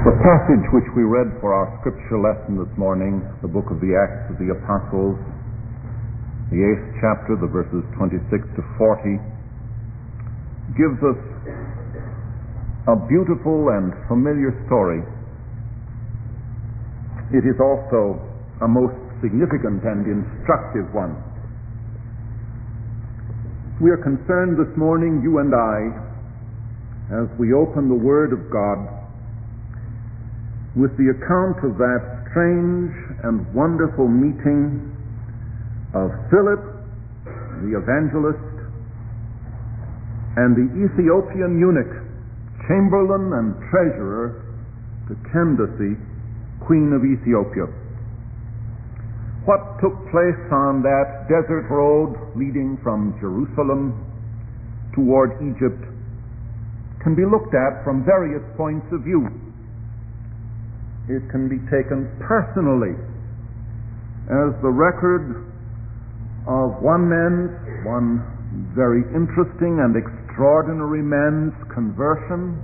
The passage which we read for our scripture lesson this morning, the book of the Acts of the Apostles, the 8th chapter, the verses 26 to 40, gives us a beautiful and familiar story. It is also a most significant and instructive one. We are concerned this morning, you and I, as we open the Word of God, with the account of that strange and wonderful meeting of Philip, the evangelist, and the Ethiopian eunuch, chamberlain and treasurer to Candace, Queen of Ethiopia. What took place on that desert road leading from Jerusalem toward Egypt can be looked at from various points of view. It can be taken personally as the record of one very interesting and extraordinary man's conversion.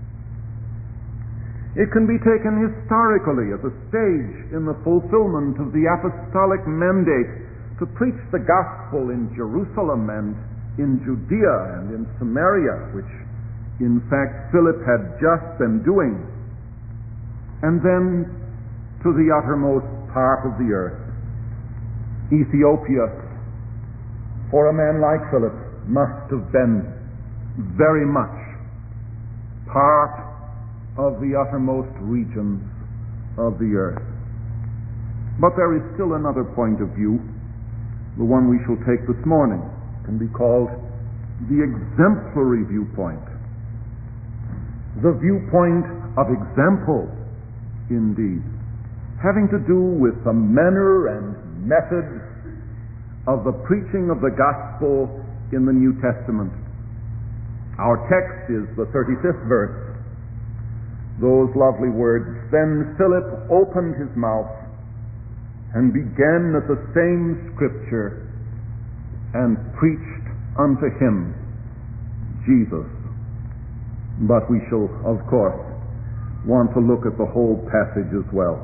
It can be taken historically as a stage in the fulfillment of the apostolic mandate to preach the gospel in Jerusalem and in Judea and in Samaria, which in fact Philip had just been doing, and then to the uttermost part of the earth. Ethiopia, for a man like Philip, must have been very much part of the uttermost regions of the earth. But there is still another point of view, the one we shall take this morning. It can be called the exemplary viewpoint. The viewpoint of example, indeed, having to do with the manner and method of the preaching of the gospel in the New Testament. Our text is the 35th verse. Those lovely words, "Then Philip opened his mouth and began at the same scripture and preached unto him Jesus." But we shall, of course, want to look at the whole passage as well.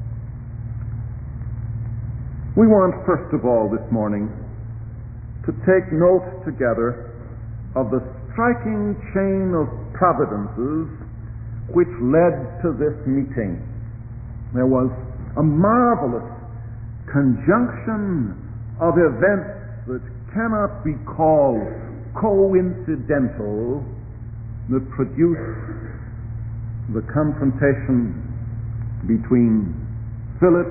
We want, first of all, this morning, to take note together of the striking chain of providences which led to this meeting. There was a marvelous conjunction of events that cannot be called coincidental that produced the confrontation between Philip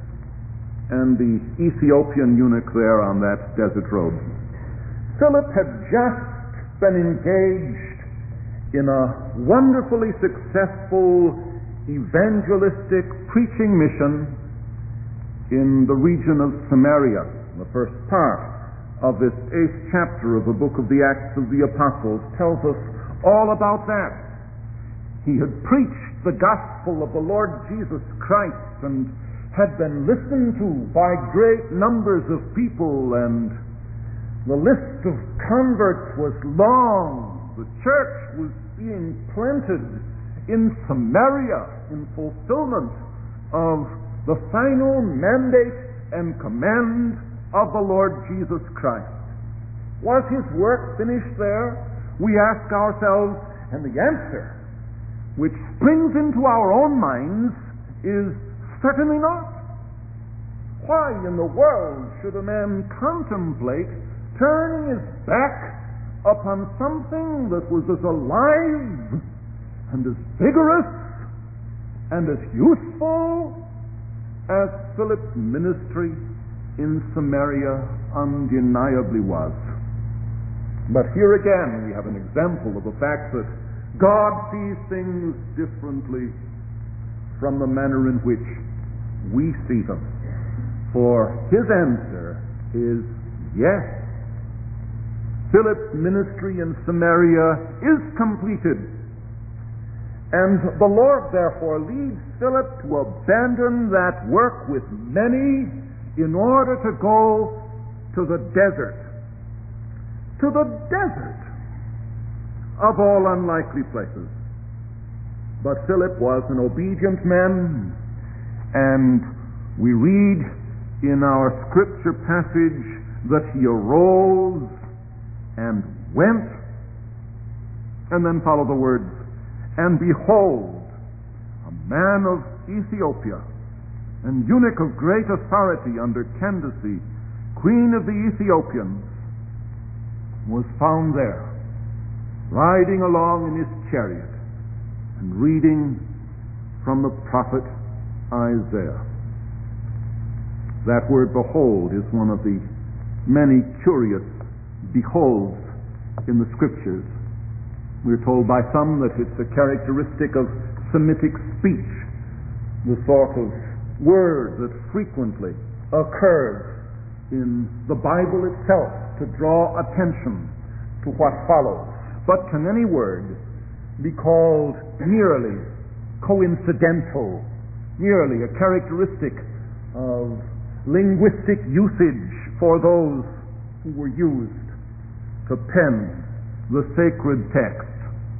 and the Ethiopian eunuch there on that desert road. Philip had just been engaged in a wonderfully successful evangelistic preaching mission in the region of Samaria. The first part of this 8th chapter of the book of the Acts of the Apostles tells us all about that. He had preached the gospel of the Lord Jesus Christ and had been listened to by great numbers of people, and the list of converts was long. The church was being planted in Samaria in fulfillment of the final mandate and command of the Lord Jesus Christ. Was his work finished there? We ask ourselves, and the answer which springs into our own minds is certainly not. Why in the world should a man contemplate turning his back upon something that was as alive and as vigorous and as useful as Philip's ministry in Samaria undeniably was? But here again we have an example of the fact that God sees things differently from the manner in which we see them. For his answer is yes. Philip's ministry in Samaria is completed. And the Lord therefore leads Philip to abandon that work with many in order to go to the desert. To the desert of all unlikely places. But Philip was an obedient man, and we read in our scripture passage that he arose and went, and then follow the words, and behold, a man of Ethiopia, an eunuch of great authority under Candace, queen of the Ethiopians, was found there, riding along in his chariot and reading from the prophet Isaiah. That word behold is one of the many curious beholds in the scriptures. We're told by some that it's a characteristic of Semitic speech, the sort of word that frequently occurs in the Bible itself to draw attention to what follows. But can any word be called merely coincidental, merely a characteristic of linguistic usage for those who were used to pen the sacred text?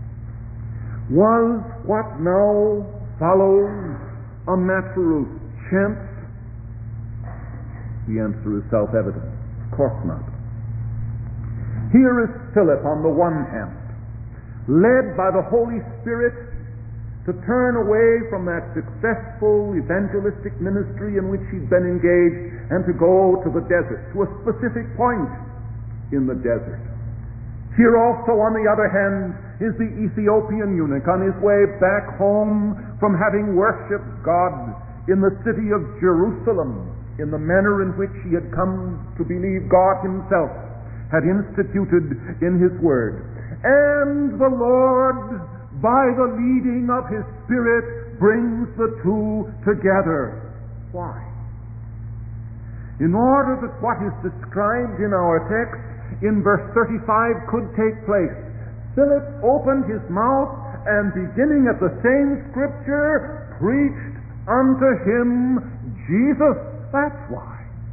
Was what now follows a matter of chance? The answer is self-evident. Of course not. Here is Philip on the one hand, led by the Holy Spirit to turn away from that successful evangelistic ministry in which he'd been engaged and to go to the desert, to a specific point in the desert. Here also, on the other hand, is the Ethiopian eunuch on his way back home from having worshipped God in the city of Jerusalem in the manner in which he had come to believe God himself had instituted in his word. And the Lord, by the leading of his Spirit, brings the two together. Why? In order that what is described in our text in verse 35 could take place, Philip opened his mouth and, beginning at the same scripture, preached unto him Jesus. That's why.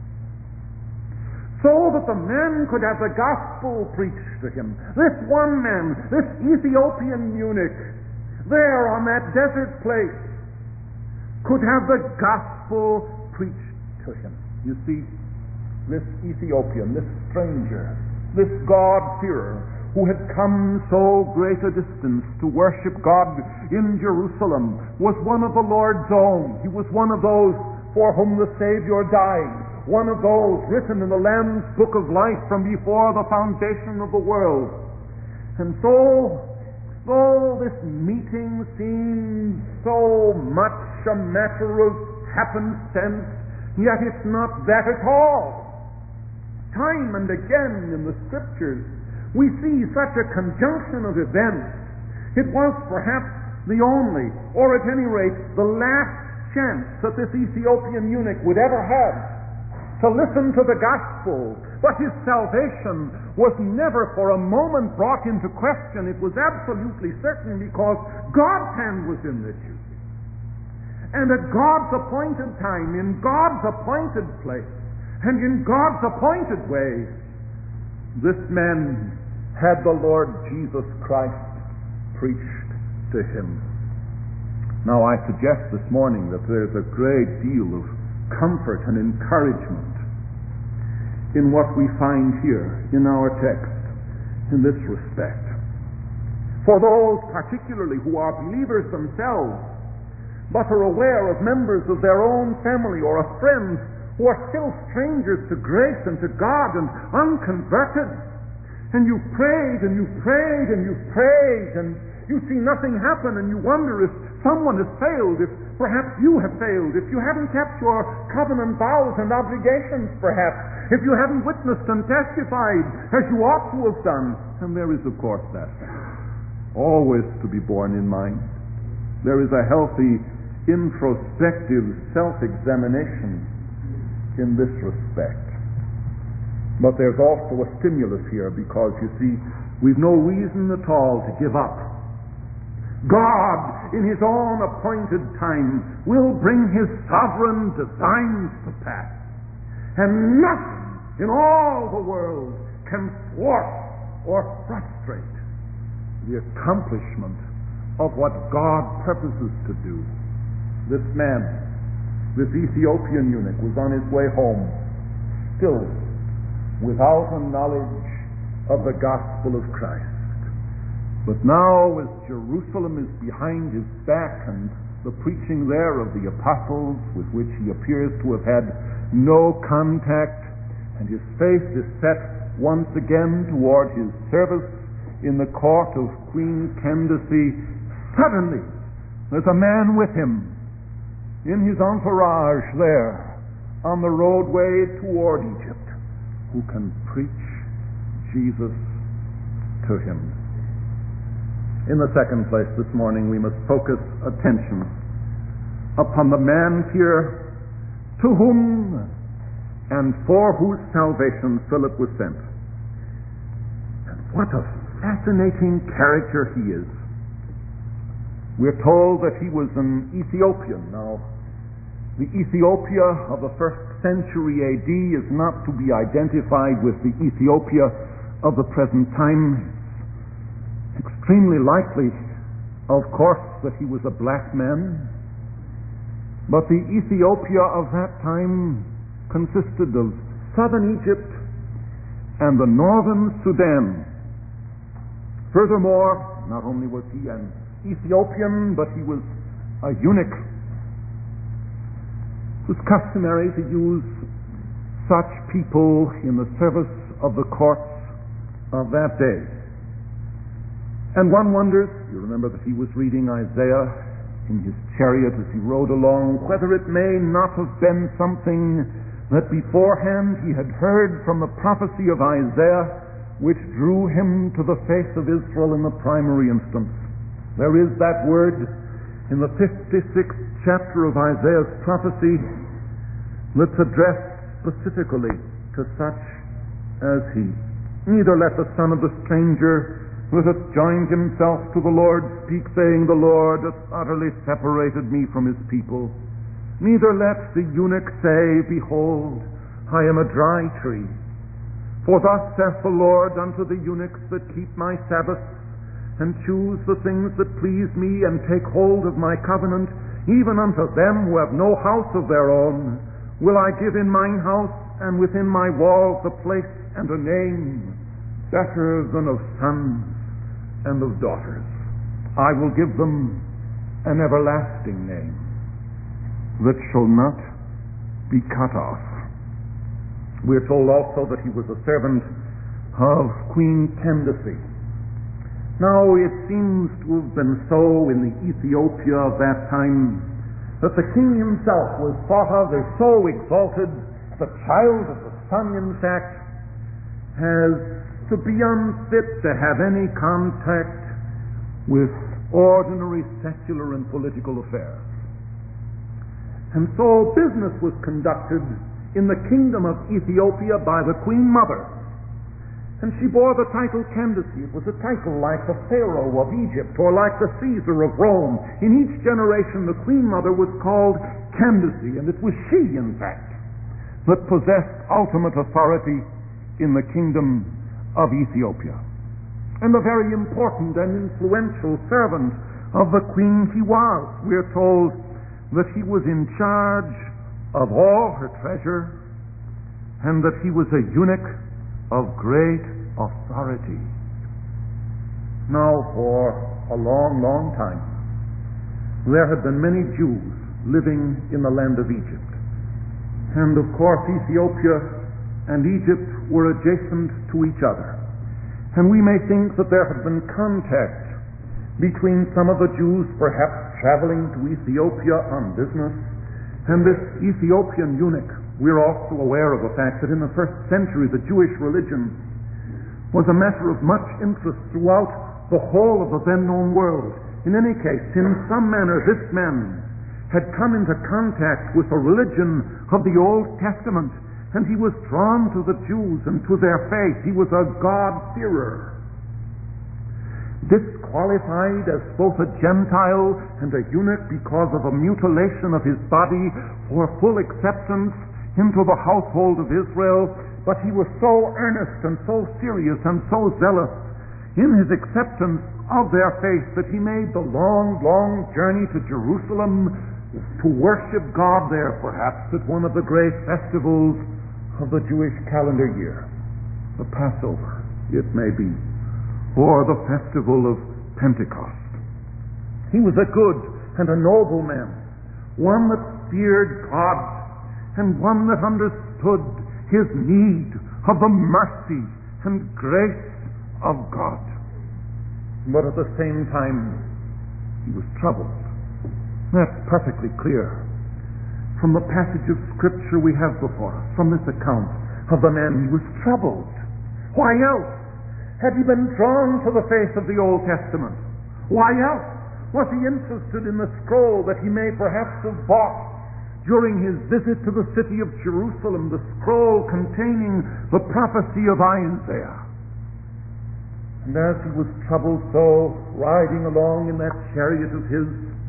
So that the man could have the gospel preached to him. This one man, this Ethiopian eunuch, there on that desert place, could have the gospel preached to him. You see, this Ethiopian, this stranger, this God-fearer, who had come so great a distance to worship God in Jerusalem, was one of the Lord's own. He was one of those for whom the Savior died, one of those written in the Lamb's Book of Life from before the foundation of the world. And so, though this meeting seems so much a matter of happenstance, yet it's not that at all. Time and again in the Scriptures, we see such a conjunction of events. It was perhaps the only, or at any rate, the last chance that this Ethiopian eunuch would ever have to listen to the gospel. But his salvation was never for a moment brought into question. It was absolutely certain because God's hand was in this, you see. And at God's appointed time, in God's appointed place, and in God's appointed way, this man had the Lord Jesus Christ preached to him. Now, I suggest this morning that there's a great deal of comfort and encouragement in what we find here in our text in this respect. For those particularly who are believers themselves, but are aware of members of their own family or of friends who are still strangers to grace and to God and unconverted, and you've prayed and you've prayed and you've prayed and you see nothing happen, and you wonder if someone has failed, if perhaps you have failed, if you haven't kept your covenant vows and obligations perhaps, if you haven't witnessed and testified as you ought to have done. And there is, of course, that always to be borne in mind. There is a healthy introspective self-examination in this respect. But there's also a stimulus here, because, you see, we've no reason at all to give up. God, in His own appointed time, will bring His sovereign designs to pass. And nothing in all the world can thwart or frustrate the accomplishment of what God purposes to do. This man, this Ethiopian eunuch, was on his way home, still without a knowledge of the gospel of Christ. But now, as Jerusalem is behind his back and the preaching there of the apostles, with which he appears to have had no contact, and his face is set once again toward his service in the court of Queen Candace, suddenly there's a man with him in his entourage there on the roadway toward Egypt who can preach Jesus to him. In the second place this morning, we must focus attention upon the man here to whom and for whose salvation Philip was sent. And what a fascinating character he is. We're told that he was an Ethiopian. Now, the Ethiopia of the 1st century AD is not to be identified with the Ethiopia of the present time. It's extremely likely, of course, that he was a black man. But the Ethiopia of that time consisted of southern Egypt and the northern Sudan. Furthermore, not only was he an Ethiopian, but he was a eunuch. It was customary to use such people in the service of the courts of that day. And one wonders, you remember that he was reading Isaiah in his chariot as he rode along, whether it may not have been something that beforehand he had heard from the prophecy of Isaiah, which drew him to the face of Israel in the primary instance. There is that word in the 56th chapter of Isaiah's prophecy that's addressed specifically to such as he. Neither let the son of the stranger who hath joined himself to the Lord speak, saying, The Lord hath utterly separated me from his people. Neither let the eunuch say, Behold, I am a dry tree. For thus saith the Lord unto the eunuchs that keep my Sabbaths, and choose the things that please me, and take hold of my covenant, even unto them who have no house of their own, will I give in mine house, and within my walls a place and a name, better than of sons and of daughters. I will give them an everlasting name that shall not be cut off. We're told also that he was a servant of Queen Candace. Now, it seems to have been so in the Ethiopia of that time that the king himself was thought of as so exalted, the child of the sun, in fact, as to be unfit to have any contact with ordinary secular and political affairs. And so business was conducted in the kingdom of Ethiopia by the Queen Mother. And she bore the title Candace. It was a title like the Pharaoh of Egypt or like the Caesar of Rome. In each generation, the Queen Mother was called Candace, and it was she, in fact, that possessed ultimate authority in the kingdom of Ethiopia. And a very important and influential servant of the queen he was. We're told that he was in charge of all her treasure, and that he was a eunuch of great authority. Now, for a long, long time, there had been many Jews living in the land of Egypt. And of course, Ethiopia and Egypt were adjacent to each other. And we may think that there had been contact between some of the Jews perhaps traveling to Ethiopia on business, and this Ethiopian eunuch. We're also aware of the fact that in the 1st century the Jewish religion was a matter of much interest throughout the whole of the then known world. In any case, in some manner this man had come into contact with the religion of the Old Testament, and he was drawn to the Jews and to their faith. He was a God-fearer. Disqualified as both a Gentile and a eunuch because of a mutilation of his body for full acceptance into the household of Israel, but he was so earnest and so serious and so zealous in his acceptance of their faith, that he made the long, long journey to Jerusalem to worship God there, perhaps at one of the great festivals of the Jewish calendar year, the Passover, it may be, or the festival of Pentecost. He was a good and a noble man, one that feared God, and one that understood his need of the mercy and grace of God. But at the same time, he was troubled. That's perfectly clear from the passage of Scripture we have before us, from this account of the man. He was troubled. Why else had he been drawn to the faith of the Old Testament? Why else was he interested in the scroll that he may perhaps have bought during his visit to the city of Jerusalem, the scroll containing the prophecy of Isaiah? And as he was troubled so, riding along in that chariot of his,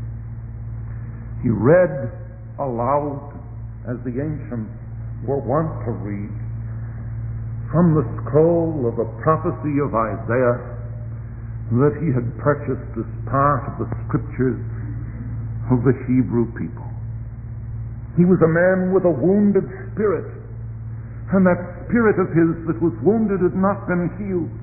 he read aloud, as the ancients were wont to read, from the scroll of the prophecy of Isaiah that he had purchased as part of the scriptures of the Hebrew people. He was a man with a wounded spirit, and that spirit of his that was wounded had not been healed.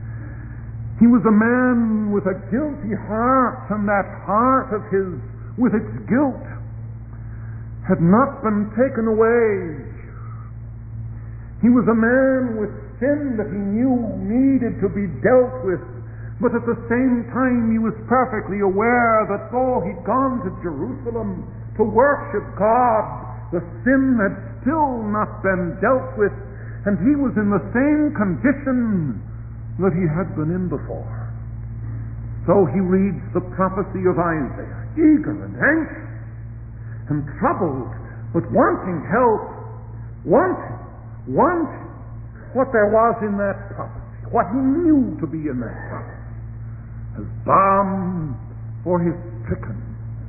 He was a man with a guilty heart, and that heart of his, with its guilt, had not been taken away. He was a man with sin that he knew needed to be dealt with, but at the same time he was perfectly aware that though he'd gone to Jerusalem to worship God, the sin had still not been dealt with, and he was in the same condition that he had been in before. So he reads the prophecy of Isaiah, eager and anxious and troubled, but wanting help, wanting what there was in that prophecy, what he knew to be in that prophecy, as balm for his stricken,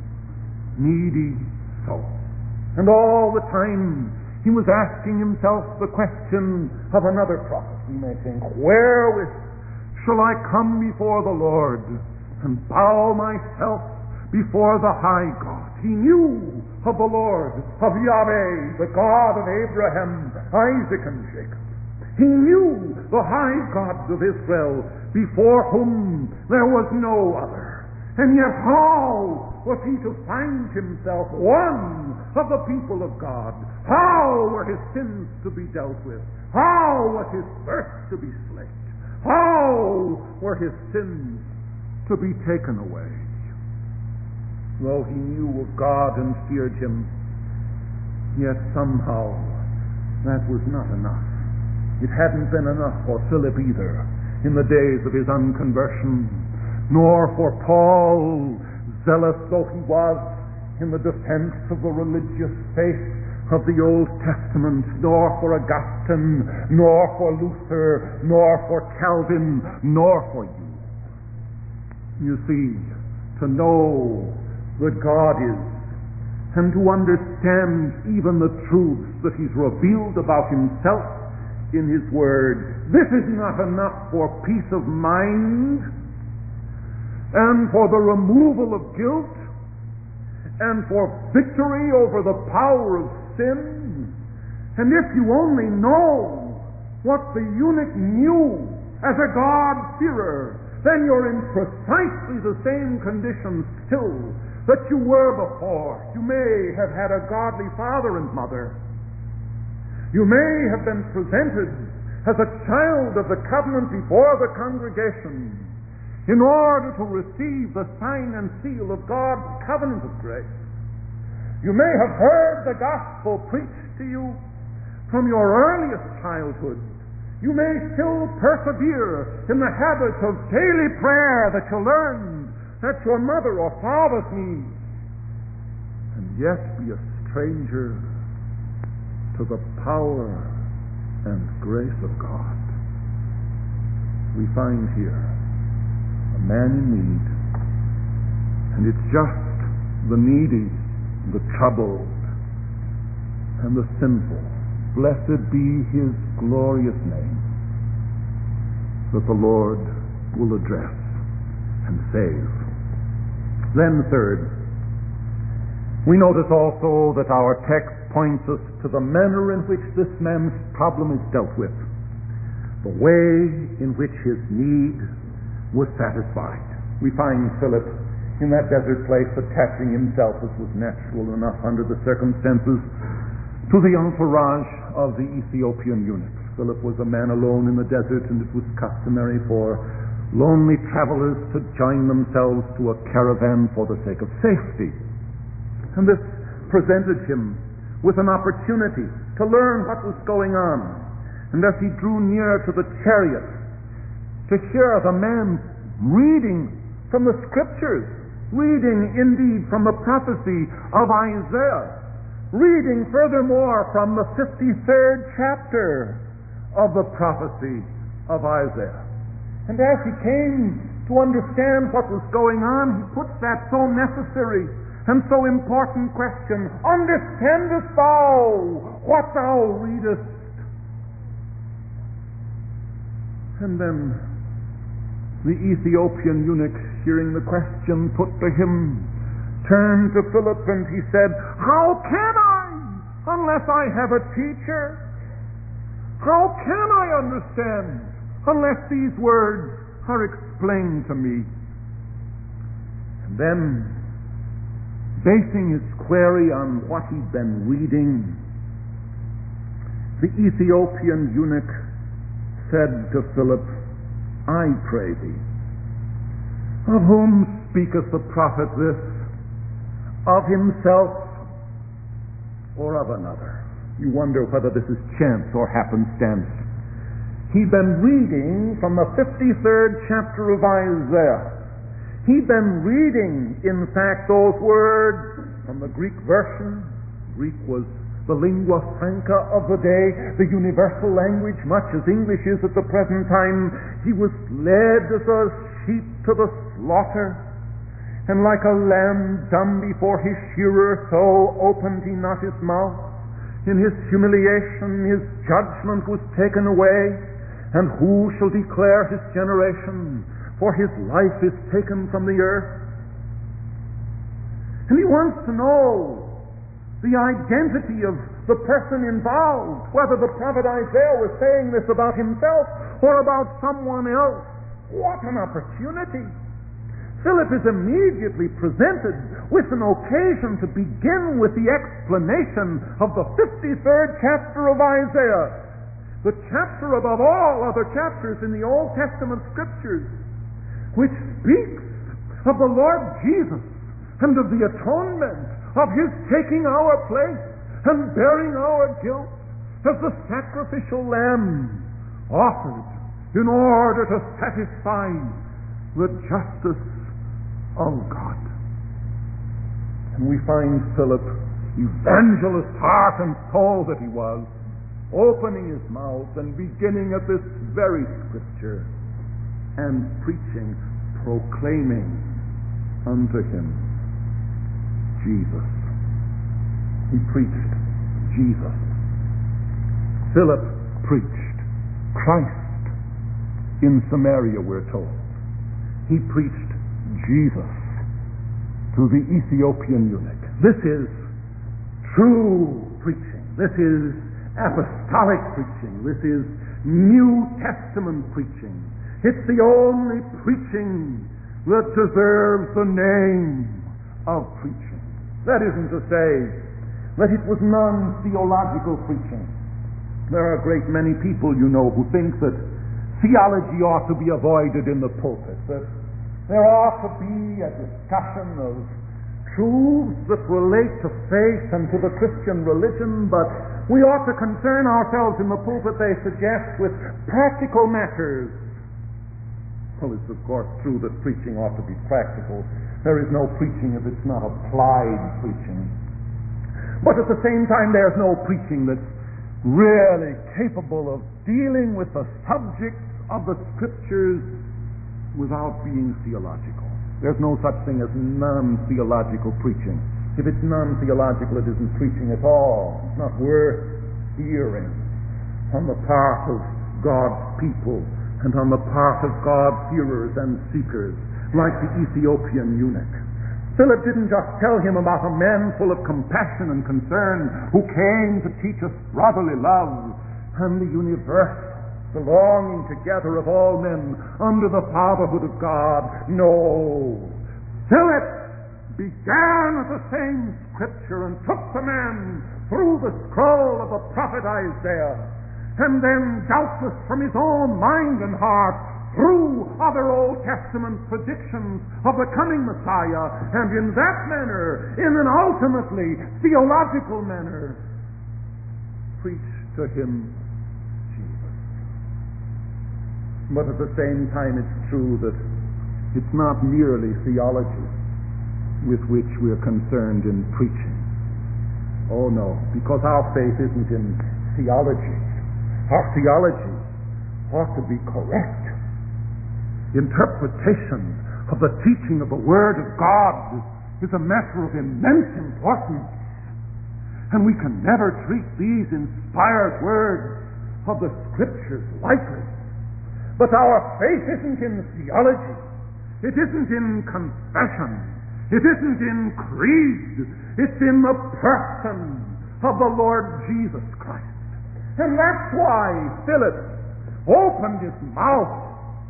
needy soul. And all the time he was asking himself the question of another prophet, we may think, wherewith shall I come before the Lord and bow myself before the high God? He knew of the Lord, of Yahweh, the God of Abraham, Isaac, and Jacob. He knew the high gods of Israel, before whom there was no other. And yet how was he to find himself one of the people of God? How were his sins to be dealt with? How was his thirst to be slaked? How were his sins to be taken away? Though he knew of God and feared him, yet somehow that was not enough. It hadn't been enough for Philip either in the days of his unconversion, nor for Paul, zealous though he was in the defense of the religious faith of the Old Testament, nor for Augustine, nor for Luther, nor for Calvin, nor for you. You see, to know that God is, and to understand even the truths that he's revealed about himself in his word, this is not enough for peace of mind and for the removal of guilt and for victory over the power of sin. And if you only know what the eunuch knew as a God-fearer, then you're in precisely the same condition still that you were before. You may have had a godly father and mother. You may have been presented as a child of the covenant before the congregation in order to receive the sign and seal of God's covenant of grace. You may have heard the gospel preached to you from your earliest childhood. You may still persevere in the habit of daily prayer that you learned at your mother or father's knees, and yet be a stranger to the power and grace of God. We find here a man in need, and it's just the needy, the troubled, and the sinful, blessed be his glorious name, that the Lord will address and save. Then third, we notice also that our text points us to the manner in which this man's problem is dealt with, the way in which his need was satisfied. We find Philip in that desert place attaching himself, as was natural enough under the circumstances, to the entourage of the Ethiopian eunuch. Philip was a man alone in the desert, and it was customary for lonely travelers to join themselves to a caravan for the sake of safety. And this presented him with an opportunity to learn what was going on. And as he drew near to the chariot, to hear the man reading from the Scriptures, reading indeed from the prophecy of Isaiah, reading furthermore from the 53rd chapter of the prophecy of Isaiah. And as he came to understand what was going on, he puts that so necessary and so important question, understandest thou what thou readest? And then the Ethiopian eunuch, hearing the question put to him, turned to Philip and he said, how can I unless I have a teacher? How can I understand unless these words are explained to me? And then, basing his query on what he'd been reading, the Ethiopian eunuch said to Philip, I pray thee, of whom speaketh the prophet this? Of himself or of another? You wonder whether this is chance or happenstance. He'd been reading from the 53rd chapter of Isaiah. He'd been reading, in fact, those words from the Greek version. Greek was the lingua franca of the day, the universal language, much as English is at the present time. He was led as a sheep to the slaughter, and like a lamb dumb before his shearer, so opened he not his mouth. In his humiliation his judgment was taken away, and who shall declare his generation? For his life is taken from the earth. And he wants to know the identity of the person involved, whether the prophet Isaiah was saying this about himself or about someone else. What an opportunity! Philip is immediately presented with an occasion to begin with the explanation of the 53rd chapter of Isaiah, the chapter above all other chapters in the Old Testament Scriptures, which speaks of the Lord Jesus and of the atonement of His taking our place and bearing our guilt as the sacrificial lamb offered in order to satisfy the justice of God. And we find Philip, evangelist heart and soul that he was, opening his mouth and beginning at this very Scripture and preaching, proclaiming unto him Jesus. He preached Jesus. Philip preached Christ in Samaria, we're told. He preached Jesus to the Ethiopian eunuch. This is true preaching. This is apostolic preaching. This is New Testament preaching. It's the only preaching that deserves the name of preaching. That isn't to say that it was non-theological preaching. There are a great many people, you know, who think that theology ought to be avoided in the pulpit, that there ought to be a discussion of truths that relate to faith and to the Christian religion, but we ought to concern ourselves in the pulpit, they suggest, with practical matters. Well, it's of course true that preaching ought to be practical. There is no preaching if it's not applied preaching. But at the same time, there's no preaching that's really capable of dealing with the subjects of the Scriptures without being theological. There's no such thing as non-theological preaching. If it's non-theological, it isn't preaching at all. It's not worth hearing on the part of God's people and on the part of God's hearers and seekers, like the Ethiopian eunuch. Philip didn't just tell him about a man full of compassion and concern who came to teach us brotherly love and the universal belonging together of all men under the fatherhood of God. No. Philip began at the same scripture and took the man through the scroll of the prophet Isaiah, and then doubtless from his own mind and heart through other Old Testament predictions of the coming Messiah, and in that manner, in an ultimately theological manner, preached to him Jesus. But at the same time, it's true that it's not merely theology with which we're concerned in preaching. Oh no, because our faith isn't in theology. Our theology ought to be correct. Interpretation of the teaching of the Word of God is a matter of immense importance. And we can never treat these inspired words of the Scriptures lightly. But our faith isn't in theology. It isn't in confession. It isn't in creed. It's in the person of the Lord Jesus Christ. And that's why Philip opened his mouth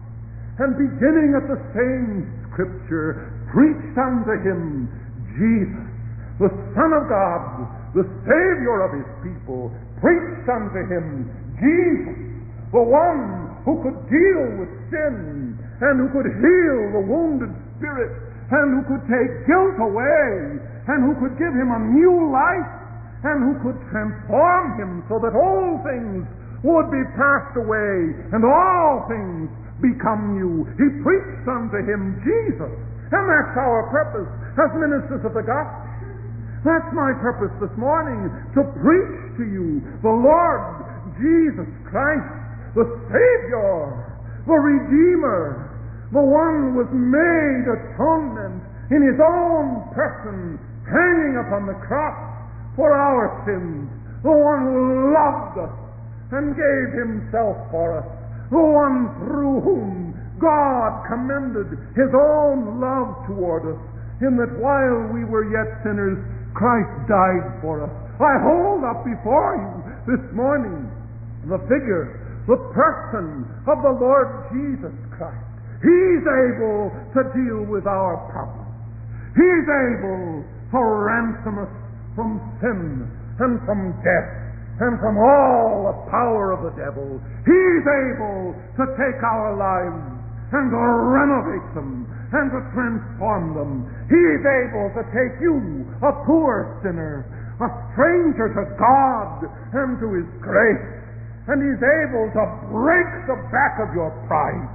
and, beginning at the same scripture, preached unto him Jesus, the Son of God, the Savior of his people. Preached unto him Jesus, the one who could deal with sin and who could heal the wounded spirit and who could take guilt away and who could give him a new life and who could transform him so that all things would be passed away and all things become new. He preached unto him Jesus. And that's our purpose as ministers of the gospel. That's my purpose this morning, to preach to you the Lord Jesus Christ, the Savior, the Redeemer, the one who was made atonement in his own person, hanging upon the cross for our sins, the one who loved us and gave himself for us, the one through whom God commended his own love toward us, in that while we were yet sinners, Christ died for us. I hold up before you this morning the figure, the person of the Lord Jesus Christ. He's able to deal with our problems. He's able to ransom us from sin and from death and from all the power of the devil. He's able to take our lives and to renovate them and to transform them. He's able to take you, a poor sinner, a stranger to God and to his grace, and he's able to break the back of your pride.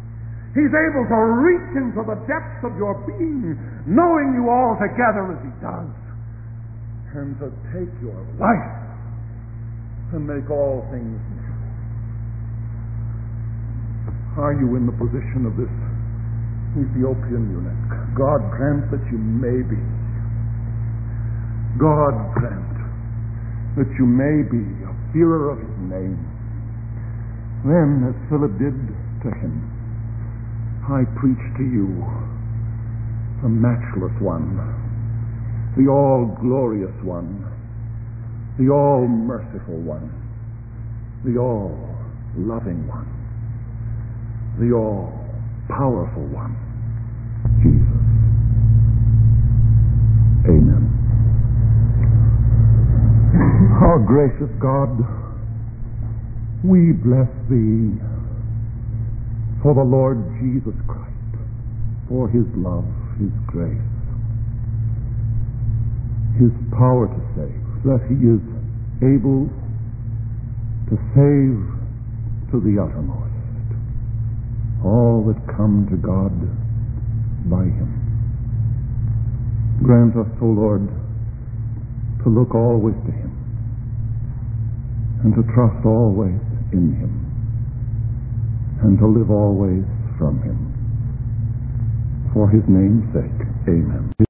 He's able to reach into the depths of your being, knowing you altogether as he does, and to take your life and make all things new. Are you in the position of this Ethiopian eunuch? God grant that you may be. God grant that you may be a fearer of his name. Then, as Philip did to him, I preach to you the matchless one, the all-glorious one, the all-merciful one, the all-loving one, the all-powerful one, Jesus. Amen. Our gracious God, we bless thee for the Lord Jesus Christ, for his love, his grace, his power to save, that he is able to save to the uttermost all that come to God by him. Grant us, O Lord, to look always to him and to trust always in him and to live always from him. For his name's sake, amen.